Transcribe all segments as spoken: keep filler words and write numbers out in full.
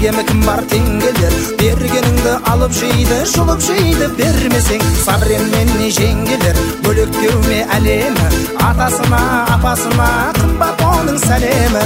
жеңгеме кім бар тең келер, бергеніңді алып жейді, жұлып жейді, бермесең сабырен мен жеңгелер. Бөлектеуме әлемі, атасына апасына қымбат оның сәлемі.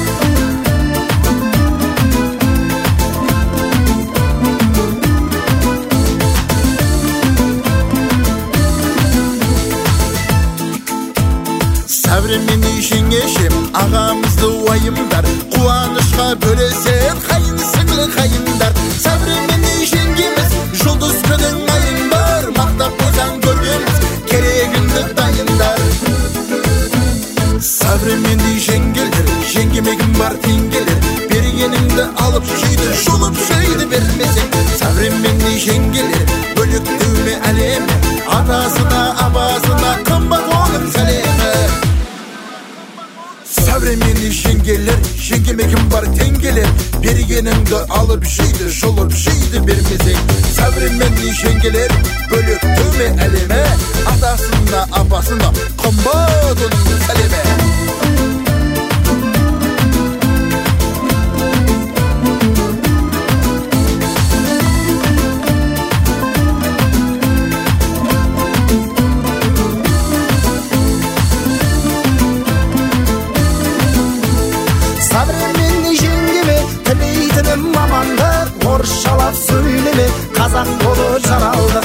Сабырмен жеңешем ағамызды уайымдар, қуанышқа бөлесер қайын сіңлі қайындар. Сабырмен жеңгеміз жұлдыз күнің айың бар, мақтап қойсаң көргенбіз керегіңді дайындар. Сабырмен жеңгелер, жеңгеме кім бар тең келер, бергеніңді алып жейді, жұлып жейді, бермесең сабырмен жеңгелер. Бөлектеуме әлемі, атасына апасына қымбат оның сәлемі. Сабырмен жеңгелер, жеңгеме кім бар тең келер, бергеніңді алып жейді, жұлып жейді, бермесең сабырмен жеңгелер. Бөлектеуме әлемі, атасына апасына қымбат оның сәлемі. Сабырмен жеңгеме тілейтінім мамандық, орысшалап сөйлеме, қазақ болып жаралдық.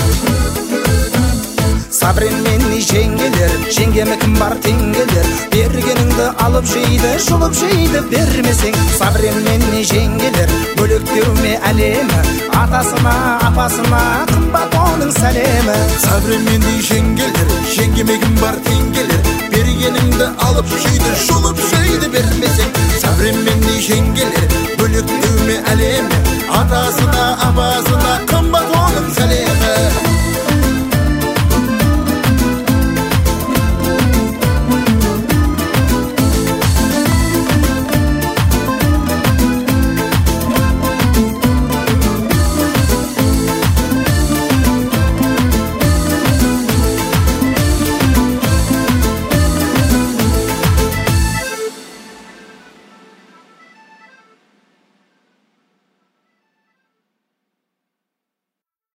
Сабырмен жеңгелер, жеңгеме кім бар тең келер, бергеніңді алып жейді, жұлып жейді, бермесең сабырмен жеңгелер. Бөлектеуме әлемі, атасына апасына қымбат оның сәлемі. Сабырмен жеңгелер, жеңгеме кім бар тең келер, бергеніңді алып жейді, жұлып жейді, бермесең сабырмен жеңгелер. Бөлектеуме әлемі, атасына